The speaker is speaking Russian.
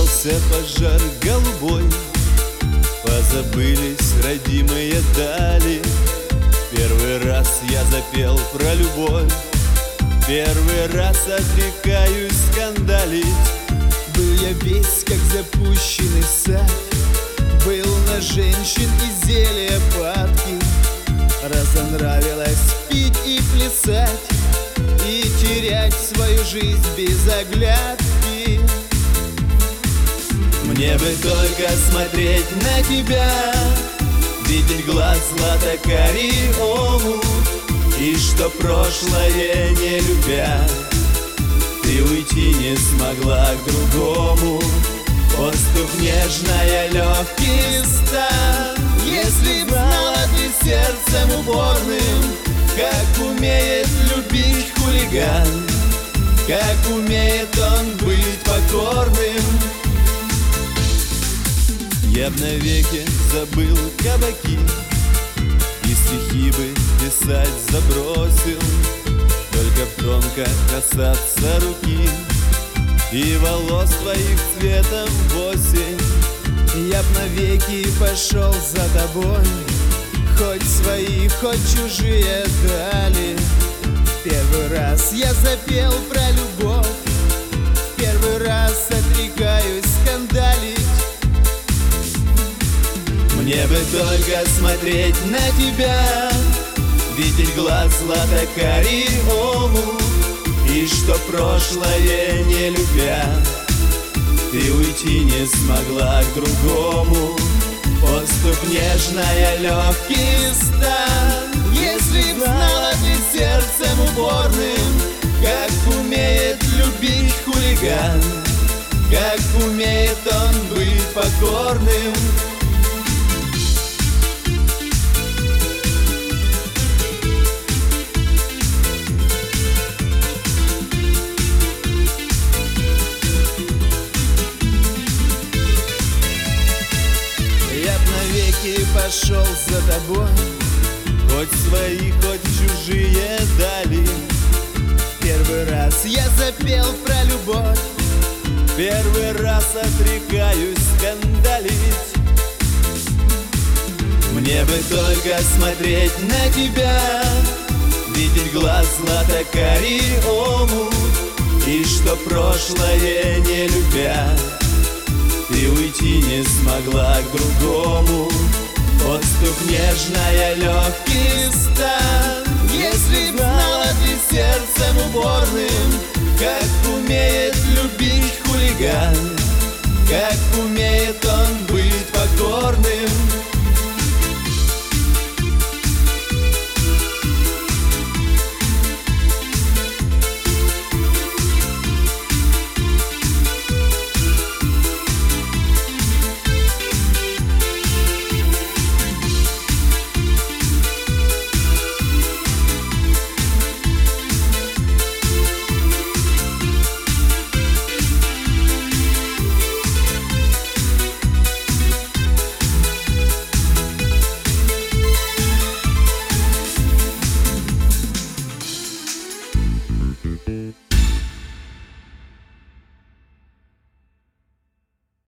Начался пожар голубой, позабылись родимые дали. Первый раз я запел про любовь, первый раз отрекаюсь скандалить. Был я весь, как запущенный сад, был на женщин и зелья падки. Разонравилось пить и плясать, и терять свою жизнь без оглядки. Мне бы только смотреть на тебя, видеть глаз злато-карий омут, и что прошлое не любя, ты уйти не смогла к другому. Поступ нежная, легкий стан. Если б знала ты сердцем упорным, как умеет любить хулиган, как умеет он быть покорным. Я б навеки забыл кабаки и стихи бы писать забросил, только б тонко касаться руки и волос твоих цветом в осень. Я б навеки пошел за тобой, хоть свои, хоть чужие дали. Первый раз я запел про любовь, первый раз отрекаюсь скандалить. Мне бы только смотреть на тебя, видеть глаз злато-карий омут, и что прошлое не любя, ты уйти не смогла к другому. Поступ нежная, легкий стан. Если б знала ты сердцем упорным, как умеет любить хулиган, как умеет он быть покорным. пошел за тобой, хоть свои, хоть чужие дали. Первый раз я запел про любовь, первый раз отрекаюсь скандалить. Мне бы только смотреть на тебя, видеть глаз злато-карий омут, и что прошлое не любя, ты уйти не смогла к другому. Поступ нежная, легкий стан. Если б знала ты сердцем упорным, как умеет любить хулиган, как умеет он быть покорным.